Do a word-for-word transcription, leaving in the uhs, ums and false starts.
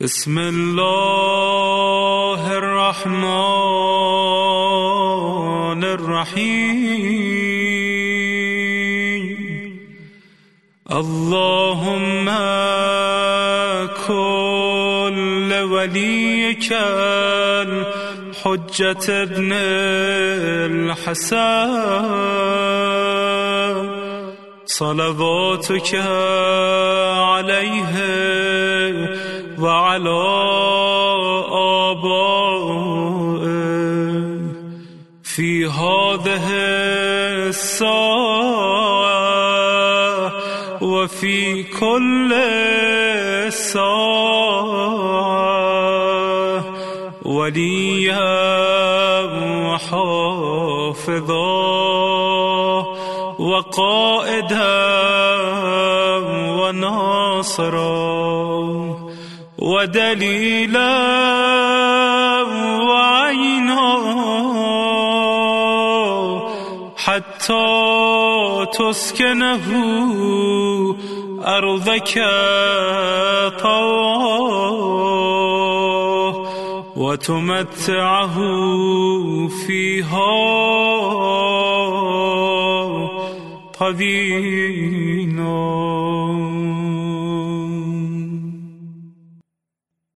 بسم الله الرحمن الرحیم. اللهم كل وليك الحجة ابن الحسن صلواتك عليه وعلى آبائه في هذه الساعة وفي كل ساعة وليا وحافظا وقائدا وناصرا ودليلا وعينا حتى تسكنه أرضك طوعا وتمتعه فيها طويلا.